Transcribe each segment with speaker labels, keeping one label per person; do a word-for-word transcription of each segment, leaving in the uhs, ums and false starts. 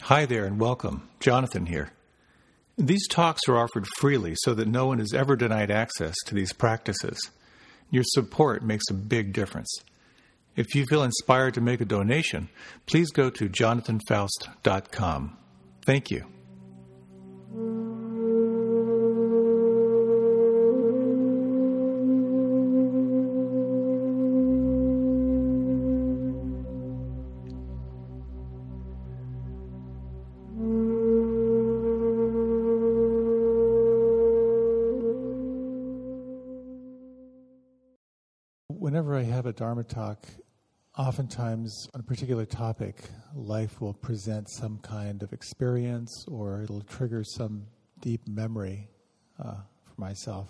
Speaker 1: Hi there and welcome. Jonathan here. These talks are offered freely so that no one is ever denied access to these practices. Your support makes a big difference. If you feel inspired to make a donation, please go to jonathan faust dot com. Thank you. Whenever I have a Dharma talk, oftentimes on a particular topic, life will present some kind of experience or it'll trigger some deep memory uh, for myself.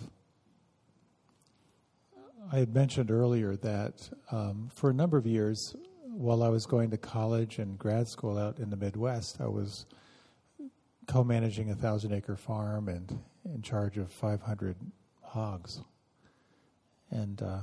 Speaker 1: I had mentioned earlier that um, for a number of years, while I was going to college and grad school out in the Midwest, I was co-managing a thousand-acre farm and in charge of five hundred hogs. And uh,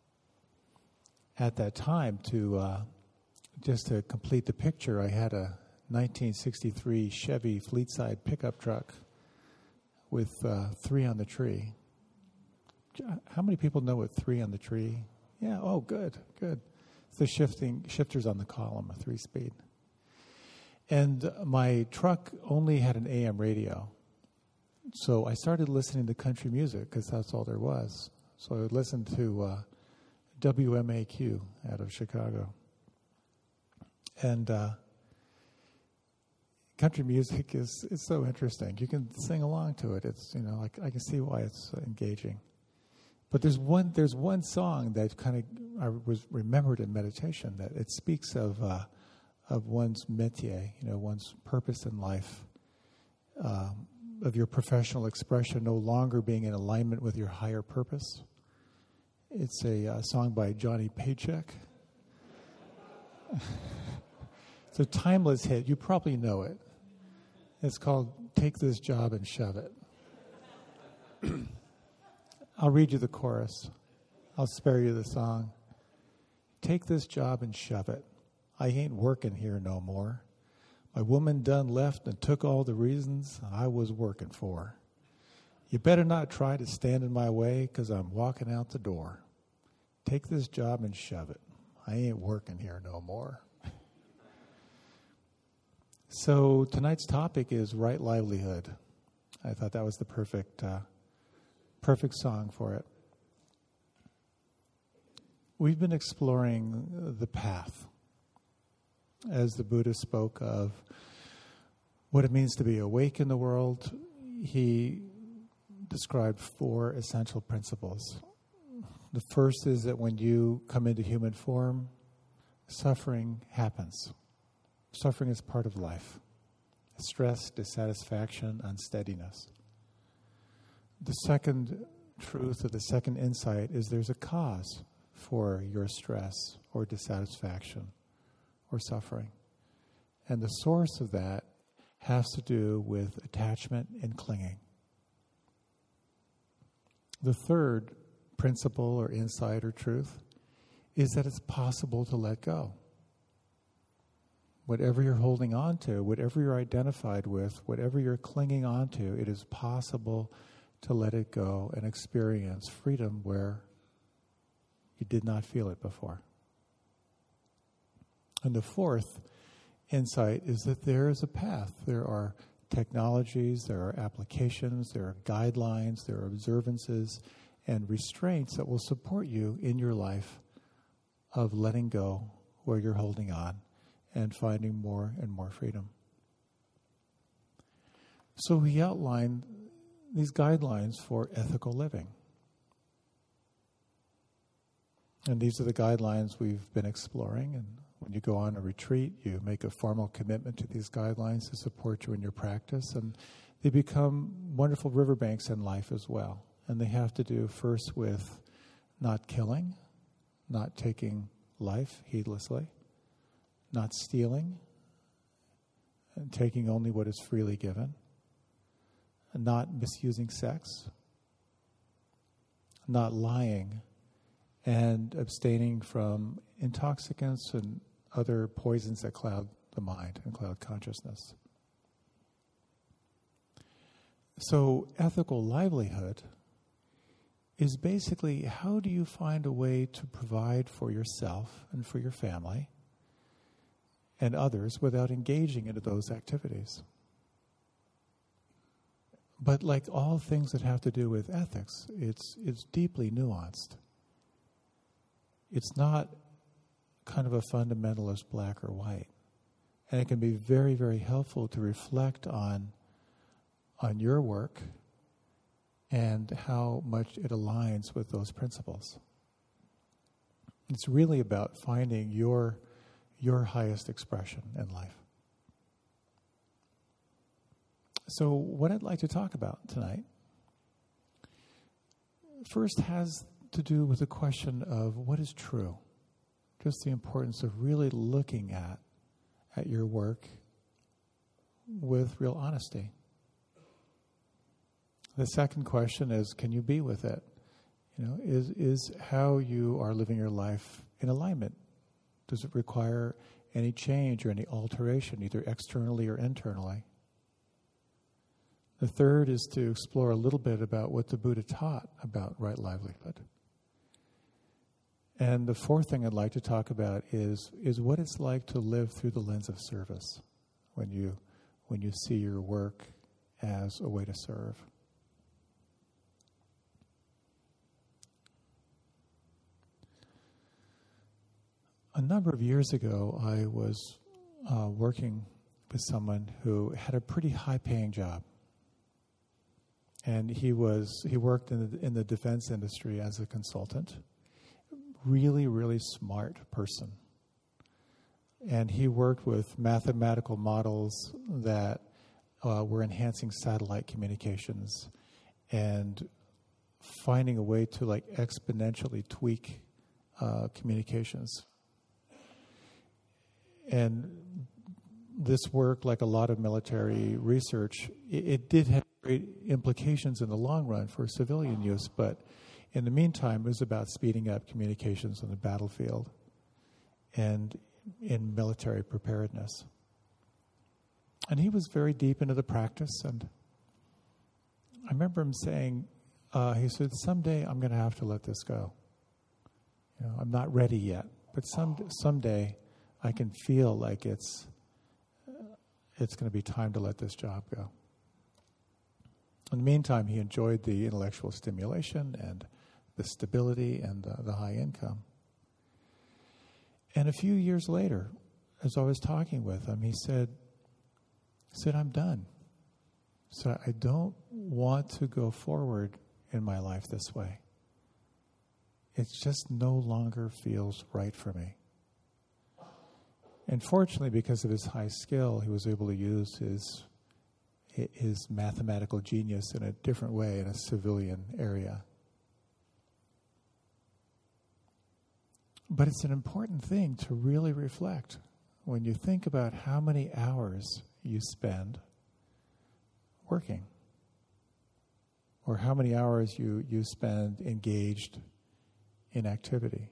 Speaker 1: at that time, to uh, just to complete the picture, I had a nineteen sixty-three Chevy Fleetside pickup truck with uh, three on the tree. How many people know what three on the tree? Yeah, oh, good, good. It's the shifting shifters on the column, a three-speed. And my truck only had an A M radio. So I started listening to country music because that's all there was. So I would listen to uh, W M A Q out of Chicago. And uh, country music is, is so interesting. You can sing along to it. It's, you know, like I can see why it's engaging. But there's one there's one song that kind of I was remembered in meditation that it speaks of uh, of one's métier, you know, one's purpose in life, um, of your professional expression no longer being in alignment with your higher purpose. It's a uh, song by Johnny Paycheck. It's a timeless hit. You probably know it. It's called Take This Job and Shove It. I'll read you the chorus. I'll spare you the song. Take this job and shove it. I ain't working here no more. My woman done left and took all the reasons I was working for. You better not try to stand in my way because I'm walking out the door. Take this job and shove it. I ain't working here no more. So tonight's topic is right livelihood. I thought that was the perfect, uh, perfect song for it. We've been exploring the path as the Buddha spoke of what it means to be awake in the world. He described four essential principles. The first is that when you come into human form, suffering happens. Suffering is part of life. Stress, dissatisfaction, unsteadiness. The second truth or the second insight is there's a cause for your stress or dissatisfaction or suffering. And the source of that has to do with attachment and clinging. The third principle or insight or truth is that it's possible to let go. Whatever you're holding on to, whatever you're identified with, whatever you're clinging on to, it is possible to let it go and experience freedom where you did not feel it before. And the fourth insight is that there is a path. There are technologies, there are applications, there are guidelines, there are observances and restraints that will support you in your life of letting go where you're holding on and finding more and more freedom. So he outlined these guidelines for ethical living. And these are the guidelines we've been exploring. And when you go on a retreat, you make a formal commitment to these guidelines to support you in your practice. And they become wonderful riverbanks in life as well. And they have to do first with not killing, not taking life heedlessly, not stealing, and taking only what is freely given, and not misusing sex, not lying, and abstaining from intoxicants and other poisons that cloud the mind and cloud consciousness. So ethical livelihood is basically, how do you find a way to provide for yourself and for your family and others without engaging into those activities? But like all things that have to do with ethics, it's it's deeply nuanced. It's not kind of a fundamentalist black or white. And it can be very, very helpful to reflect on on your work and how much it aligns with those principles. It's really about finding your your highest expression in life. So what I'd like to talk about tonight first has to do with the question of what is true. Just the importance of really looking at at your work with real honesty. The second question is, can you be with it? You know, is is how you are living your life in alignment? Does it require any change or any alteration, either externally or internally? The third is to explore a little bit about what the Buddha taught about right livelihood. And the fourth thing I'd like to talk about is is what it's like to live through the lens of service when you when you see your work as a way to serve. A number of years ago, I was uh, working with someone who had a pretty high-paying job. And he was he worked in the, in the defense industry as a consultant. Really, really smart person. And he worked with mathematical models that uh, were enhancing satellite communications and finding a way to like exponentially tweak uh, communications. And this work, like a lot of military research, it, it did have great implications in the long run for civilian use, but in the meantime, it was about speeding up communications on the battlefield and in military preparedness. And he was very deep into the practice, and I remember him saying, uh, he said, someday I'm going to have to let this go. You know, I'm not ready yet, but some someday I can feel like it's it's going to be time to let this job go. In the meantime, he enjoyed the intellectual stimulation and the stability and the, the high income. And a few years later, as I was talking with him, he said, he said, I'm done. So I don't want to go forward in my life this way. It just no longer feels right for me. And fortunately, because of his high skill, he was able to use his his mathematical genius in a different way in a civilian area. But it's an important thing to really reflect when you think about how many hours you spend working, or how many hours you, you spend engaged in activity.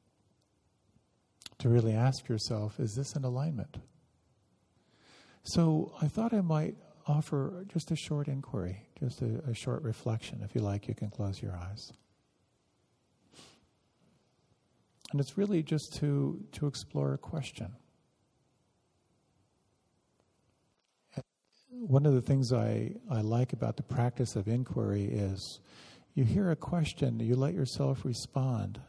Speaker 1: To really ask yourself, is this in alignment? So I thought I might offer just a short inquiry, just a, a short reflection. If you like, you can close your eyes. And it's really just to, to explore a question. One of the things I, I like about the practice of inquiry is you hear a question, you let yourself respond.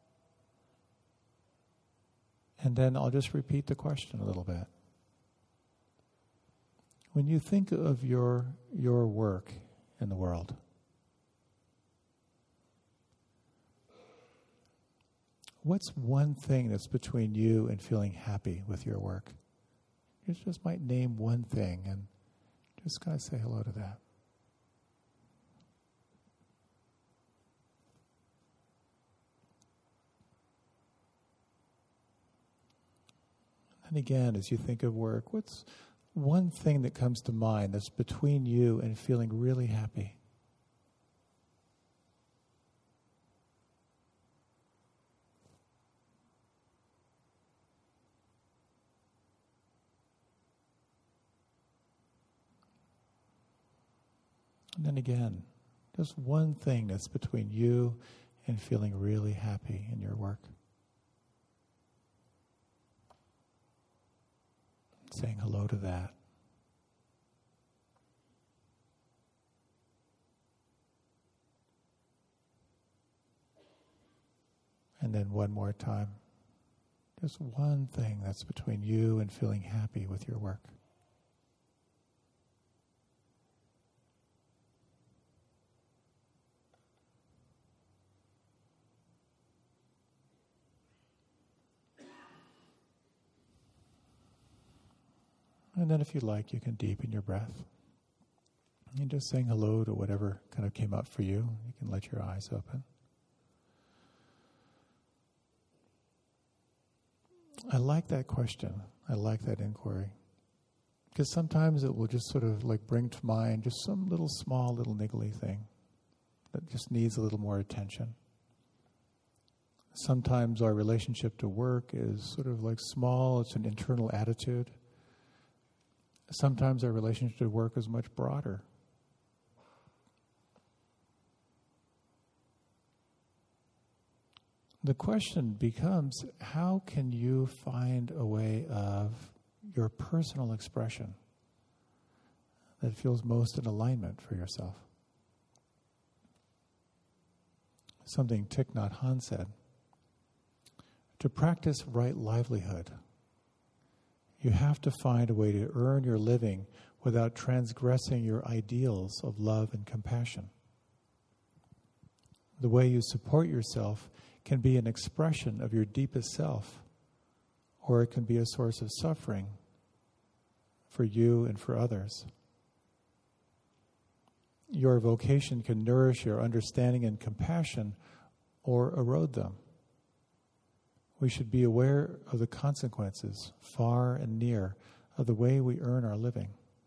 Speaker 1: And then I'll just repeat the question a little bit. When you think of your your work in the world, what's one thing that's between you and feeling happy with your work? You just might name one thing and just kind of say hello to that. And again, as you think of work, what's one thing that comes to mind that's between you and feeling really happy? And then again, just one thing that's between you and feeling really happy in your work. Saying hello to that. And then one more time. Just one thing that's between you and feeling happy with your work. And then if you like, you can deepen your breath. And just saying hello to whatever kind of came up for you. You can let your eyes open. I like that question. I like that inquiry. Because sometimes it will just sort of like bring to mind just some little small, little niggly thing that just needs a little more attention. Sometimes our relationship to work is sort of like small, it's an internal attitude. Sometimes our relationship to work is much broader. The question becomes, how can you find a way of your personal expression that feels most in alignment for yourself? Something Thich Nhat Hanh said, to practice right livelihood, you have to find a way to earn your living without transgressing your ideals of love and compassion. The way you support yourself can be an expression of your deepest self, or it can be a source of suffering for you and for others. Your vocation can nourish your understanding and compassion or erode them. We should be aware of the consequences, far and near, of the way we earn our living.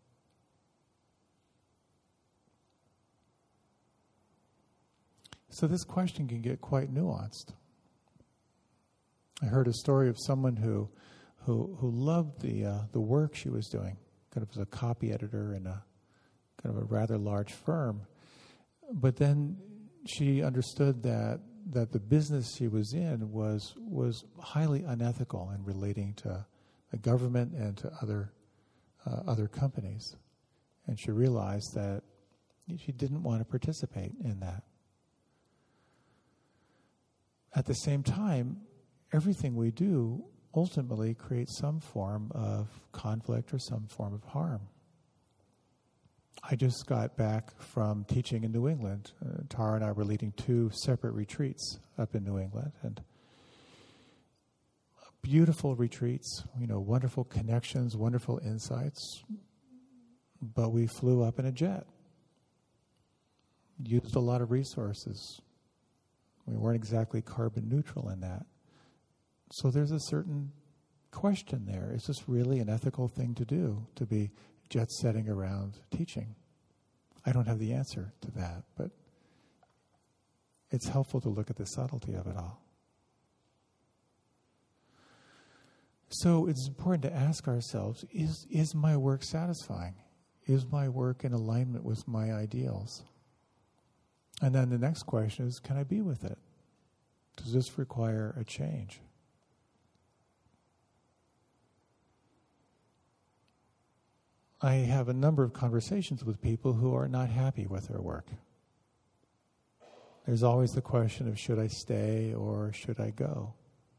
Speaker 1: So this question can get quite nuanced. I heard a story of someone who who who loved the uh, the work she was doing, kind of as a copy editor in a kind of a rather large firm. But then she understood that that the business she was in was was highly unethical in relating to the government and to other uh, other companies, and she realized that she didn't want to participate in that. At the same time, everything we do ultimately creates some form of conflict or some form of harm. I just got back from teaching in New England. Uh, Tara and I were leading two separate retreats up in New England, and beautiful retreats, you know, wonderful connections, wonderful insights, but we flew up in a jet, used a lot of resources. We weren't exactly carbon neutral in that. So there's a certain question there. Is this really an ethical thing to do, to be jet setting around teaching? I don't have the answer to that, but it's helpful to look at the subtlety of it all. So it's important to ask ourselves, is, is my work satisfying? Is my work in alignment with my ideals? And then the next question is, can I be with it? Does this require a change? I have a number of conversations with people who are not happy with their work. There's always the question of, should I stay or should I go?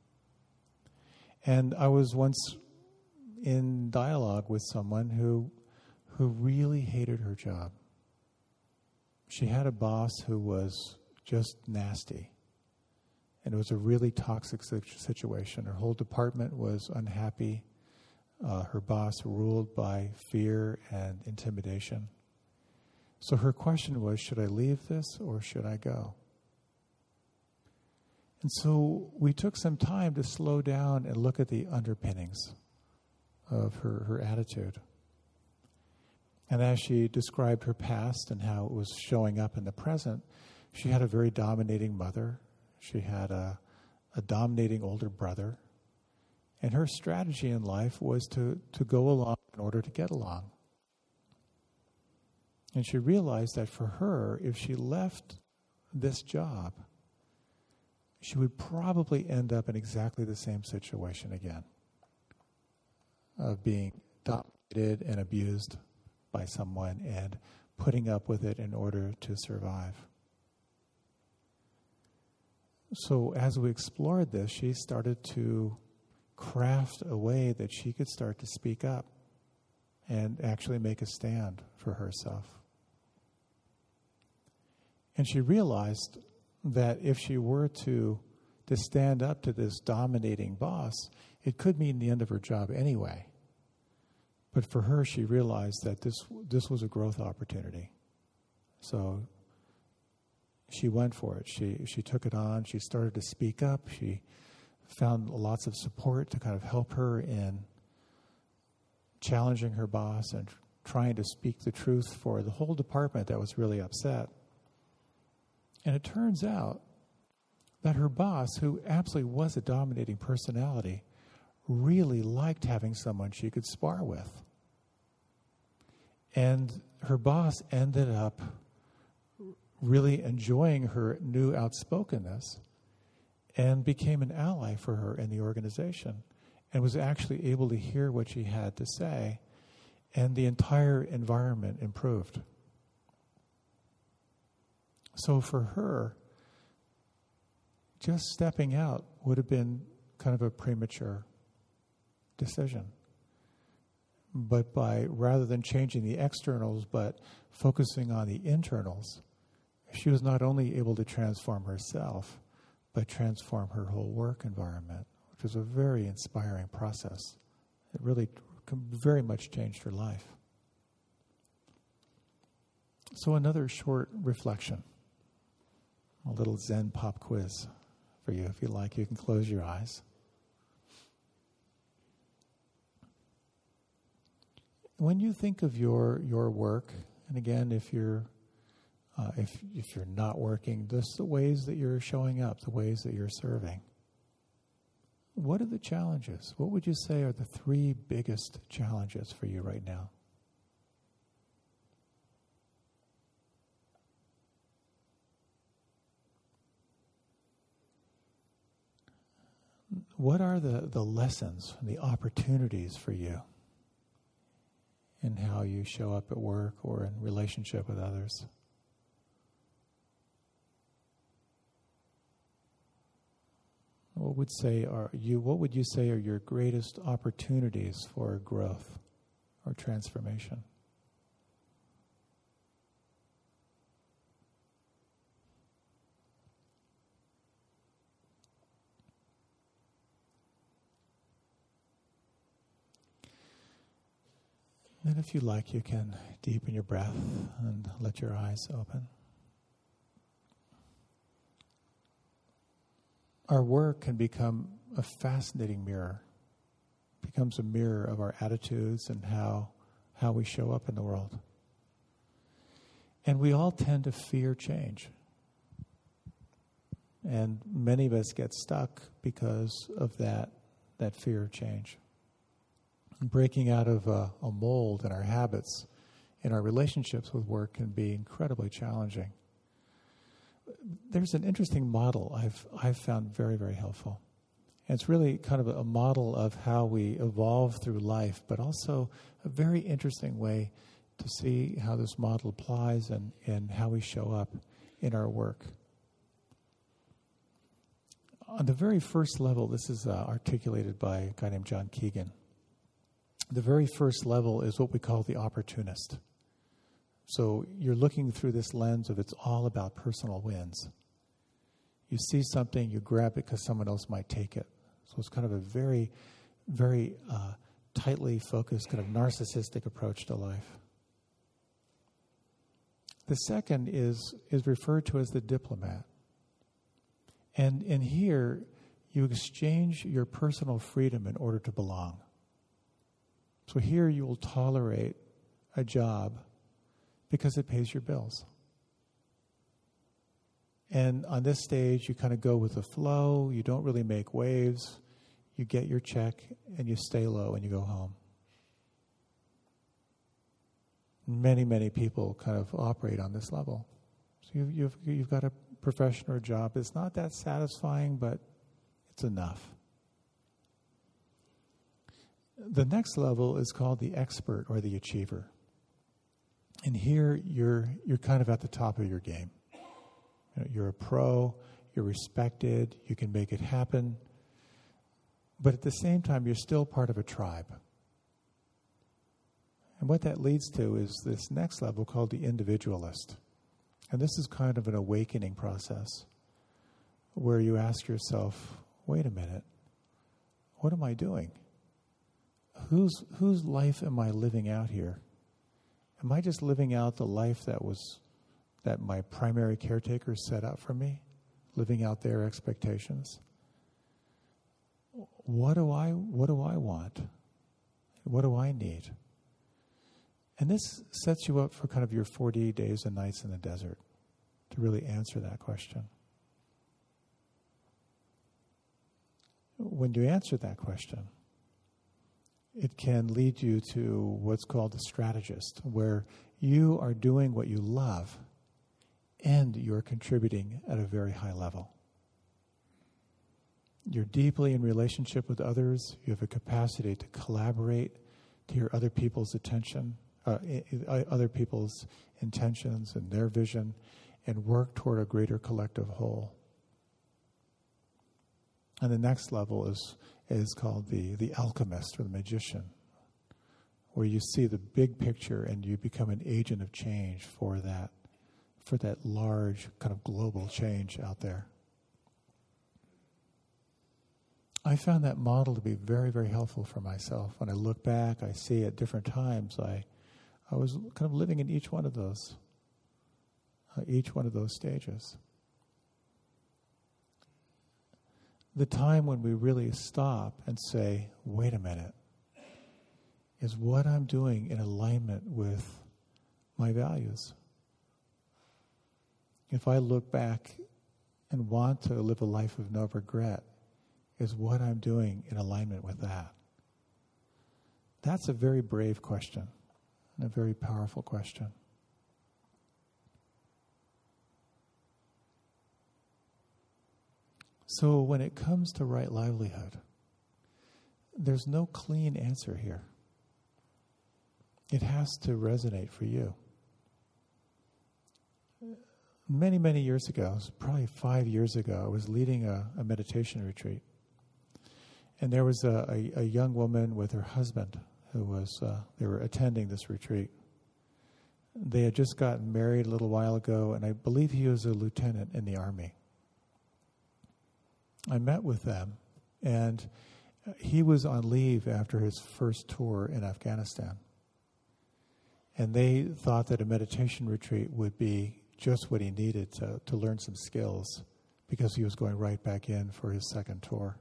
Speaker 1: And I was once in dialogue with someone who who really hated her job. She had a boss who was just nasty. And it was a really toxic situation. Her whole department was unhappy. Uh, her boss ruled by fear and intimidation. So her question was, should I leave this or should I go? And so we took some time to slow down and look at the underpinnings of her, her attitude. And as she described her past and how it was showing up in the present, she had a very dominating mother. She had a, a dominating older brother. And her strategy in life was to, to go along in order to get along. And she realized that for her, if she left this job, she would probably end up in exactly the same situation again, of being dominated and abused by someone and putting up with it in order to survive. So as we explored this, she started to craft a way that she could start to speak up and actually make a stand for herself. And she realized that if she were to, to stand up to this dominating boss, it could mean the end of her job anyway. But for her, she realized that this this was a growth opportunity. So she went for it. She she took it on. She started to speak up. She found lots of support to kind of help her in challenging her boss and trying to speak the truth for the whole department that was really upset. And it turns out that her boss, who absolutely was a dominating personality, really liked having someone she could spar with. And her boss ended up really enjoying her new outspokenness and became an ally for her in the organization and was actually able to hear what she had to say, and the entire environment improved. So for her, just stepping out would have been kind of a premature decision. But by, rather than changing the externals, but focusing on the internals, she was not only able to transform herself, but transform her whole work environment, which was a very inspiring process. It really very much changed her life. So another short reflection, a little Zen pop quiz for you. If you like, you can close your eyes. When you think of your your work, and again, if you're uh, if if you're not working, just the ways that you're showing up, the ways that you're serving, what are the challenges? What would you say are the three biggest challenges for you right now? What are the, the lessons, the opportunities for you in how you show up at work or in relationship with others? What would say are you what would you say are your greatest opportunities for growth or transformation? Then if you like, you can deepen your breath and let your eyes open. Our work can become a fascinating mirror. It becomes a mirror of our attitudes and how how we show up in the world. And we all tend to fear change. And many of us get stuck because of that, that fear of change. Breaking out of a, a mold in our habits, in our relationships with work, can be incredibly challenging. There's an interesting model I've I've found very, very helpful. And it's really kind of a model of how we evolve through life, but also a very interesting way to see how this model applies and, and how we show up in our work. On the very first level, this is uh, articulated by a guy named John Keegan. The very first level is what we call the opportunist. So you're looking through this lens of it's all about personal wins. You see something, you grab it because someone else might take it. So it's kind of a very, very uh, tightly focused, kind of narcissistic approach to life. The second is is referred to as the diplomat. And in here, you exchange your personal freedom in order to belong. So here you will tolerate a job because it pays your bills. And on this stage, you kind of go with the flow. You don't really make waves. You get your check and you stay low and you go home. Many, many people kind of operate on this level. So you've, you've, you've got a profession or a job. It's not that satisfying, but it's enough. The next level is called the expert or the achiever. And here you're you're kind of at the top of your game. You know, you're a pro, you're respected, you can make it happen. But at the same time, you're still part of a tribe. And what that leads to is this next level called the individualist. And this is kind of an awakening process where you ask yourself, wait a minute, what am I doing? Whose whose life am I living out here? Am I just living out the life that was that my primary caretakers set up for me? Living out their expectations? What do I what do I want? What do I need? And this sets you up for kind of your forty days and nights in the desert to really answer that question. When you answer that question, it can lead you to what's called a strategist, where you are doing what you love and you're contributing at a very high level. You're deeply in relationship with others. You have a capacity to collaborate, to hear other people's attention, uh, other people's intentions and their vision, and work toward a greater collective whole. And the next level is is called the, the alchemist or the magician, where you see the big picture and you become an agent of change for that, for that large kind of global change out there. I found that model to be very, very helpful for myself. When I look back, I see at different times, I, I was kind of living in each one of those, uh, each one of those stages. The time when we really stop and say, wait a minute, is what I'm doing in alignment with my values? If I look back and want to live a life of no regret, is what I'm doing in alignment with that? That's a very brave question and a very powerful question. So when it comes to right livelihood, there's no clean answer here. It has to resonate for you. Many, many years ago, probably five years ago, I was leading a, a meditation retreat. And there was a, a, a young woman with her husband who was, uh, they were attending this retreat. They had just gotten married a little while ago, and I believe he was a lieutenant in the Army. I met with them, and he was on leave after his first tour in Afghanistan. And they thought that a meditation retreat would be just what he needed to, to learn some skills, because he was going right back in for his second tour.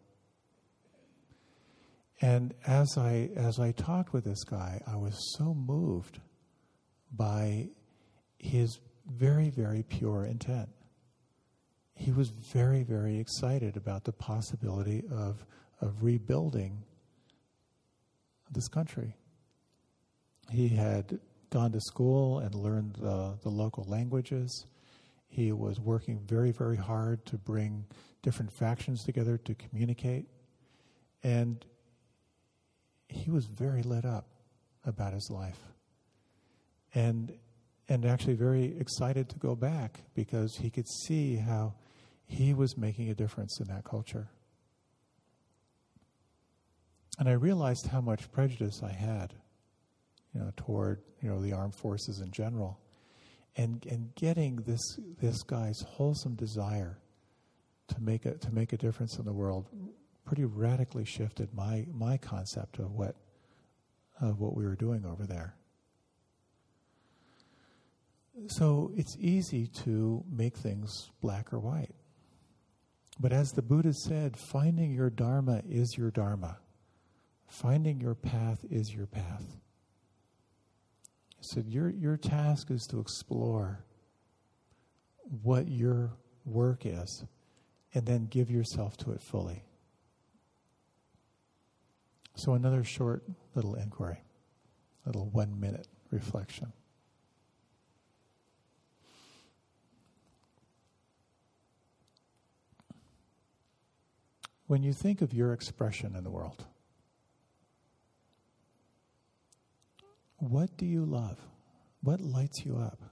Speaker 1: And as I as I talked with this guy, I was so moved by his very, very pure intent. He was very, very excited about the possibility of of rebuilding this country. He had gone to school and learned the, the local languages. He was working very, very hard to bring different factions together to communicate. And he was very lit up about his life. And and actually very excited to go back, because he could see how he was making a difference in that culture. And I realized how much prejudice I had, you know, toward, you know, the armed forces in general. And and getting this this guy's wholesome desire to make a to make a difference in the world pretty radically shifted my my concept of what of what we were doing over there. So it's easy to make things black or white. But as the Buddha said, finding your dharma is your dharma. Finding your path is your path. He said, your, your task is to explore what your work is and then give yourself to it fully. So another short little inquiry, little one-minute reflection. When you think of your expression in the world, what do you love? What lights you up?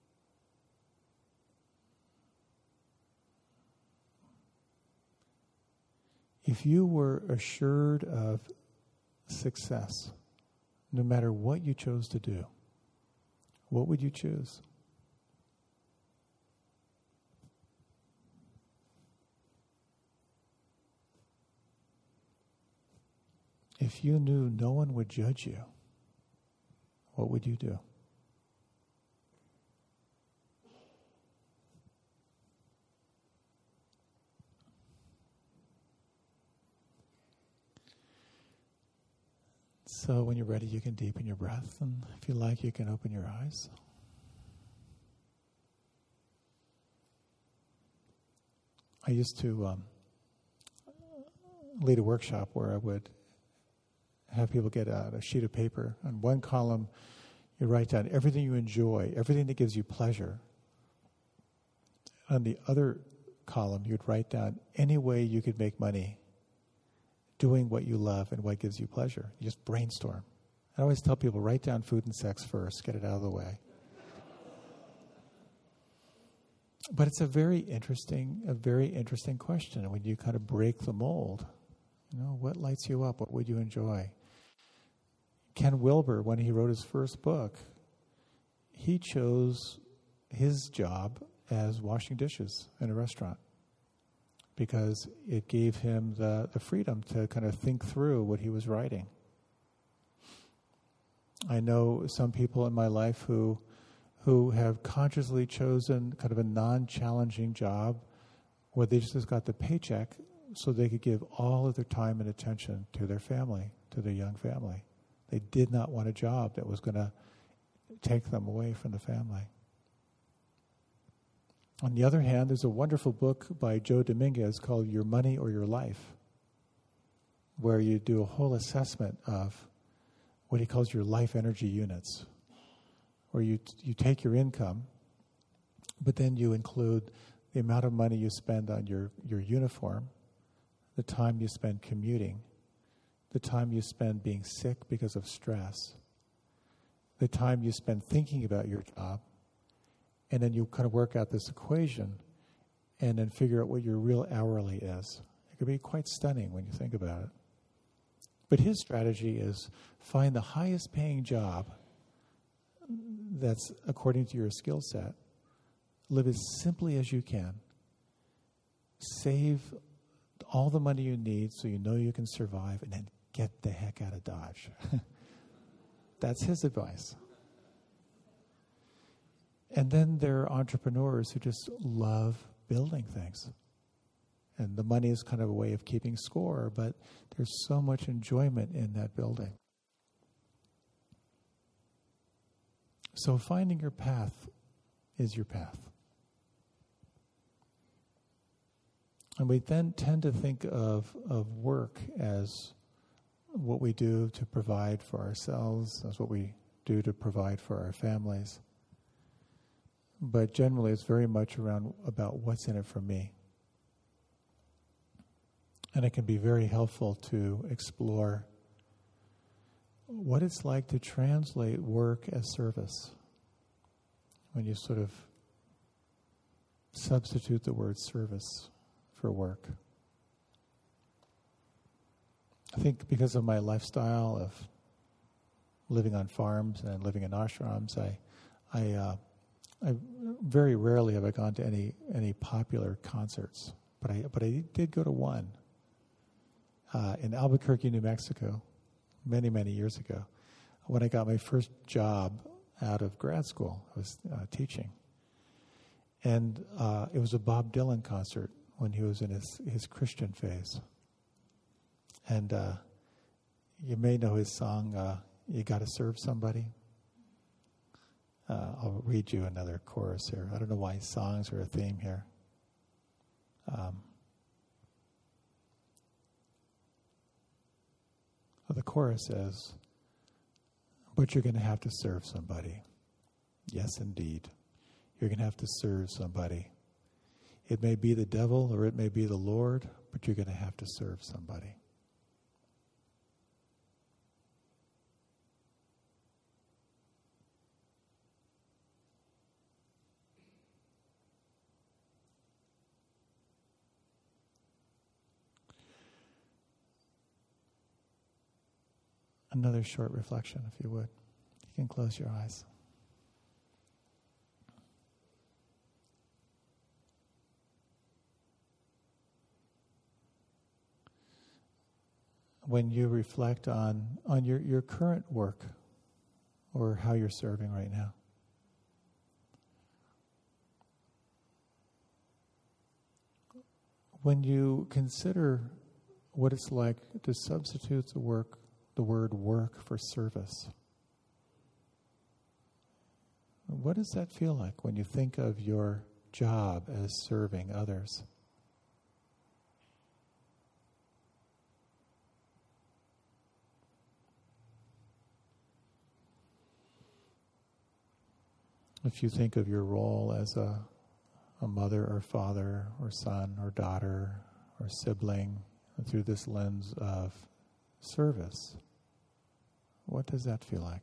Speaker 1: If you were assured of success, no matter what you chose to do, what would you choose? If you knew no one would judge you, what would you do? So when you're ready, you can deepen your breath, and if you like, you can open your eyes. I used to um, lead a workshop where I would have people get out a sheet of paper. On one column, you write down everything you enjoy, everything that gives you pleasure. On the other column, you'd write down any way you could make money doing what you love and what gives you pleasure. You just brainstorm. I always tell people, write down food and sex first, get it out of the way. But it's a very interesting, a very interesting question when you kind of break the mold. You know, what lights you up? What would you enjoy? Ken Wilber, when he wrote his first book, he chose his job as washing dishes in a restaurant because it gave him the, the freedom to kind of think through what he was writing. I know some people in my life who who have consciously chosen kind of a non-challenging job where they just got the paycheck so they could give all of their time and attention to their family, to their young family. They did not want a job that was going to take them away from the family. On the other hand, there's a wonderful book by Joe Dominguez called Your Money or Your Life, where you do a whole assessment of what he calls your life energy units, where you you take your income, but then you include the amount of money you spend on your, your uniform, the time you spend commuting, the time you spend being sick because of stress, the time you spend thinking about your job, and then you kind of work out this equation and then figure out what your real hourly is. It can be quite stunning when you think about it. But his strategy is find the highest paying job that's according to your skill set. Live as simply as you can. Save all the money you need so you know you can survive, and then get the heck out of Dodge. That's his advice. And then there are entrepreneurs who just love building things. And the money is kind of a way of keeping score, but there's so much enjoyment in that building. So finding your path is your path. And we then tend to think of, of work as what we do to provide for ourselves, as what we do to provide for our families. But generally it's very much around about what's in it for me. And it can be very helpful to explore what it's like to translate work as service. When you sort of substitute the word service for work. I think because of my lifestyle of living on farms and living in ashrams, I, I, uh, I very rarely have I gone to any any popular concerts, but I but I did go to one uh, in Albuquerque, New Mexico, many many years ago, when I got my first job out of grad school. I was uh, teaching, and uh, it was a Bob Dylan concert when he was in his his Christian phase. And uh, you may know his song, uh, "You Got to Serve Somebody." Uh, I'll read you another chorus here. I don't know why songs are a theme here. Um, well, the chorus says, "But you're going to have to serve somebody. Yes, indeed. You're going to have to serve somebody. It may be the devil or it may be the Lord, but you're going to have to serve somebody. Another short reflection, if you would. You can close your eyes. When you reflect on, on your, your current work or how you're serving right now, when you consider what it's like to substitute the work, the word work for service, what does that feel like when you think of your job as serving others? If you think of your role as a, a mother or father or son or daughter or sibling through this lens of service, what does that feel like?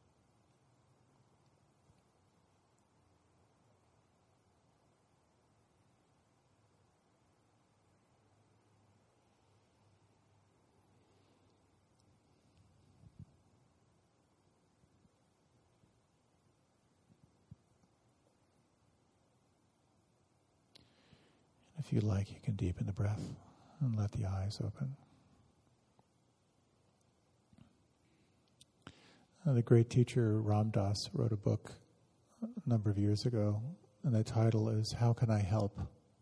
Speaker 1: If you like, you can deepen the breath and let the eyes open. Uh, the great teacher Ram Dass wrote a book a number of years ago, and the title is How Can I Help?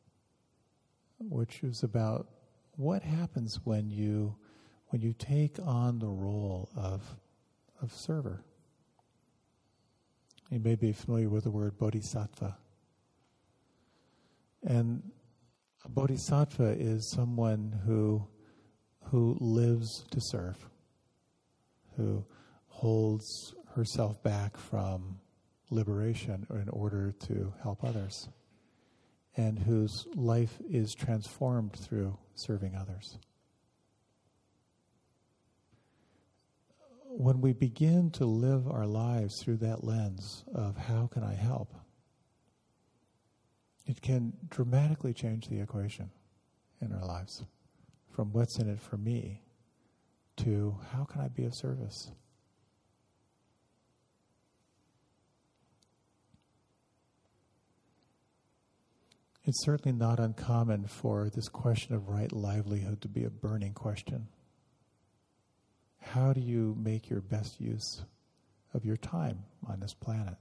Speaker 1: Which is about what happens when you when you take on the role of of server. You may be familiar with the word bodhisattva. And a bodhisattva is someone who who lives to serve, who holds herself back from liberation in order to help others, and whose life is transformed through serving others. When we begin to live our lives through that lens of how can I help, it can dramatically change the equation in our lives, from what's in it for me to how can I be of service. It's certainly not uncommon for this question of right livelihood to be a burning question. How do you make your best use of your time on this planet?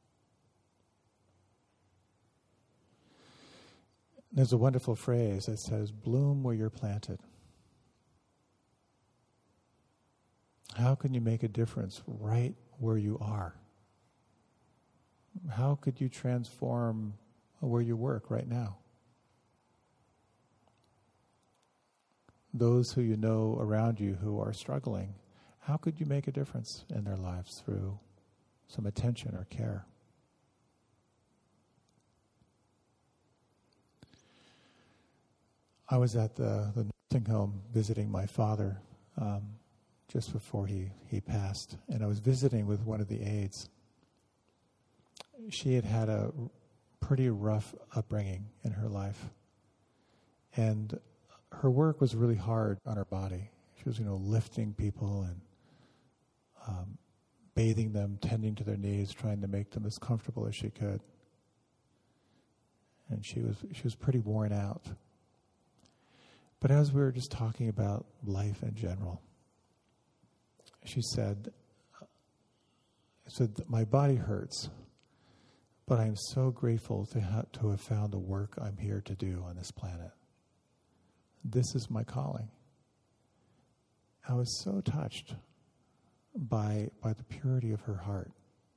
Speaker 1: There's a wonderful phrase that says, bloom where you're planted. How can you make a difference right where you are? How could you transform where you work right now? Those who you know around you who are struggling, how could you make a difference in their lives through some attention or care? I was at the, the nursing home visiting my father um, just before he, he passed, and I was visiting with one of the aides. She had had a pretty rough upbringing in her life, and her work was really hard on her body. She was, you know, lifting people and um, bathing them, tending to their needs, trying to make them as comfortable as she could. And she was she was pretty worn out. But as we were just talking about life in general, she said, said, my body hurts, but I'm so grateful to, ha- to have found the work I'm here to do on this planet. This is my calling. I was so touched by, by the purity of her heart.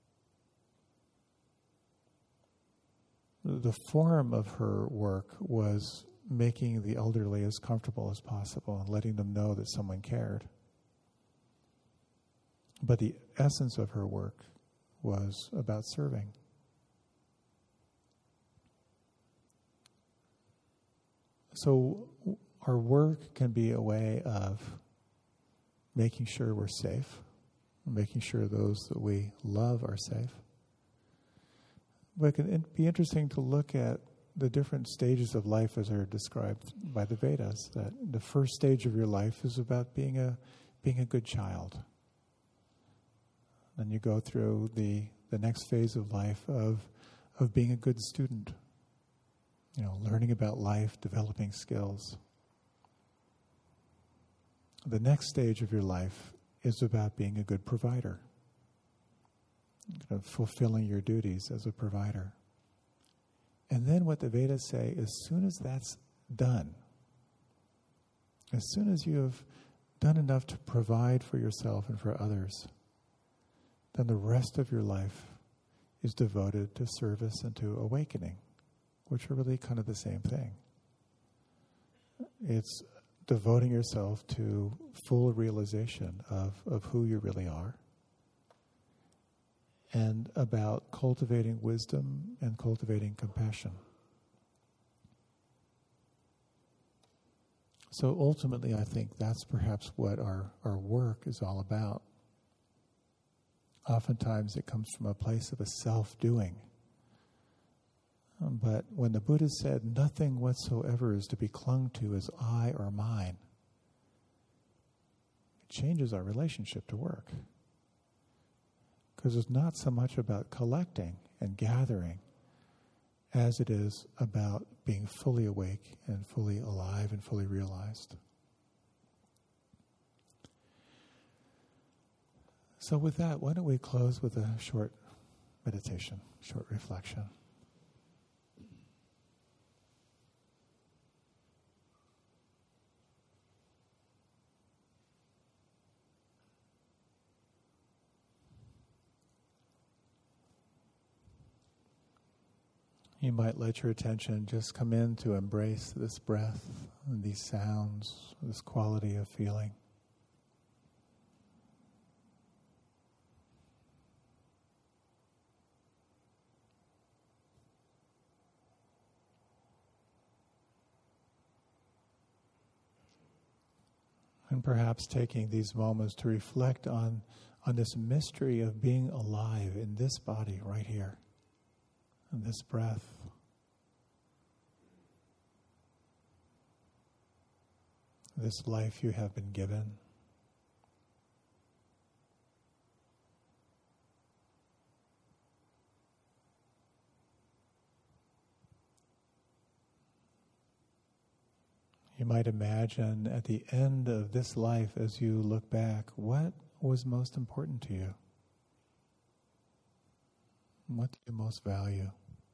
Speaker 1: The form of her work was making the elderly as comfortable as possible and letting them know that someone cared. But the essence of her work was about serving. so our work can be a way of making sure we're safe, making sure those that we love are safe. But it can be interesting to look at the different stages of life as are described by the Vedas. That the first stage of your life is about being a being a good child. Then you go through the, the next phase of life of of being a good student. You know, learning about life, developing skills. The next stage of your life is about being a good provider, kind of fulfilling your duties as a provider. And then what the Vedas say, as soon as that's done, as soon as you have done enough to provide for yourself and for others, then the rest of your life is devoted to service and to awakening, which are really kind of the same thing. It's devoting yourself to full realization of, of who you really are, and about cultivating wisdom and cultivating compassion. So ultimately, I think that's perhaps what our, our work is all about. Oftentimes it comes from a place of a self-doing. Um, but when the Buddha said, nothing whatsoever is to be clung to as I or mine, it changes our relationship to work. Because it's not so much about collecting and gathering as it is about being fully awake and fully alive and fully realized. So with that, why don't we close with a short meditation, short reflection. You might let your attention just come in to embrace this breath and these sounds, this quality of feeling. And perhaps taking these moments to reflect on, on this mystery of being alive in this body right here. And this breath. This life you have been given. You might imagine at the end of this life, as you look back, what was most important to you? What do you most value?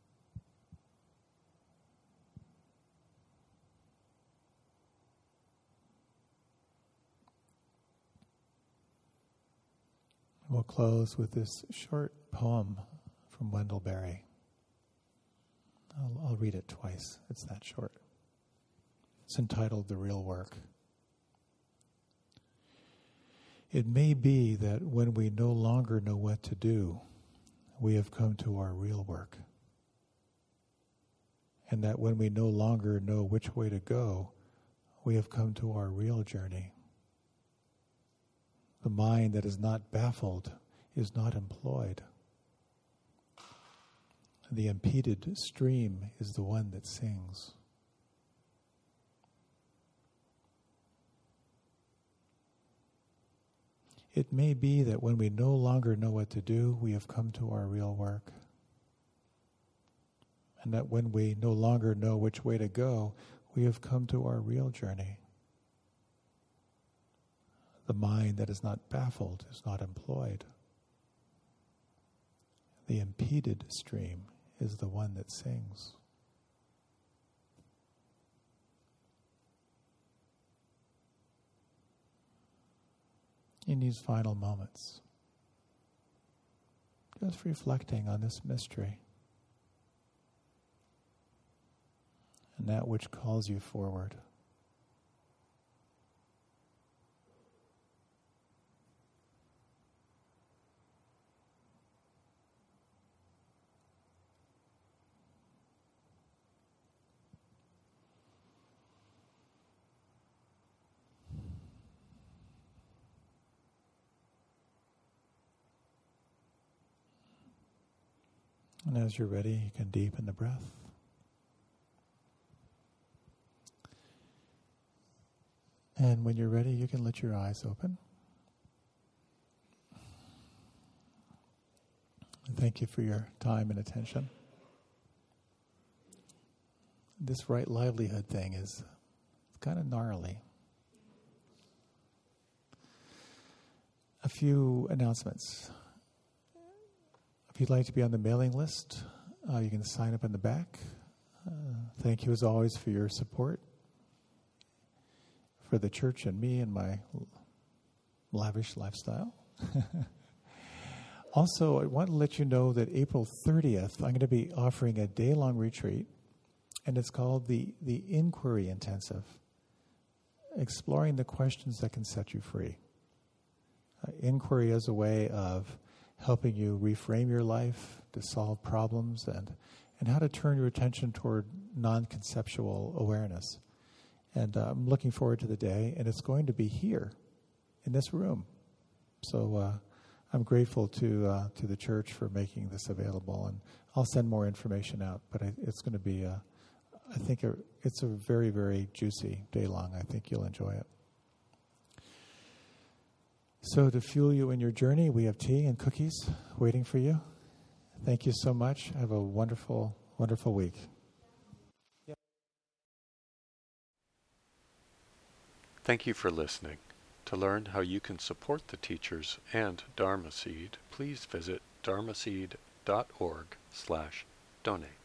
Speaker 1: We'll close with this short poem from Wendell Berry. I'll, I'll read it twice. It's that short. It's entitled The Real Work. It may be that when we no longer know what to do, we have come to our real work. And that when we no longer know which way to go, we have come to our real journey. The mind that is not baffled is not employed. The impeded stream is the one that sings. It may be that when we no longer know what to do, we have come to our real work. And that when we no longer know which way to go, we have come to our real journey. The mind that is not baffled is not employed. The impeded stream is the one that sings. In these final moments, just reflecting on this mystery and that which calls you forward. And as you're ready, you can deepen the breath. And when you're ready, you can let your eyes open. And thank you for your time and attention. This right livelihood thing is kind of gnarly. A few announcements. If you'd like to be on the mailing list, uh, you can sign up in the back. Uh, thank you as always for your support for the church and me and my lavish lifestyle. Also, I want to let you know that April thirtieth, I'm going to be offering a day-long retreat, and it's called the, the Inquiry Intensive, exploring the questions that can set you free. Uh, inquiry as a way of helping you reframe your life, to solve problems, and, and how to turn your attention toward non-conceptual awareness. And uh, I'm looking forward to the day, and it's going to be here in this room. So uh, I'm grateful to uh, to the church for making this available, and I'll send more information out. But I, it's going to be, uh, I think, a, it's a very, very juicy day long. I think you'll enjoy it. So to fuel you in your journey, we have tea and cookies waiting for you. Thank you so much. Have a wonderful, wonderful week.
Speaker 2: Thank you for listening. To learn how you can support the teachers and Dharma Seed, please visit dharmaseed dot org slash donate.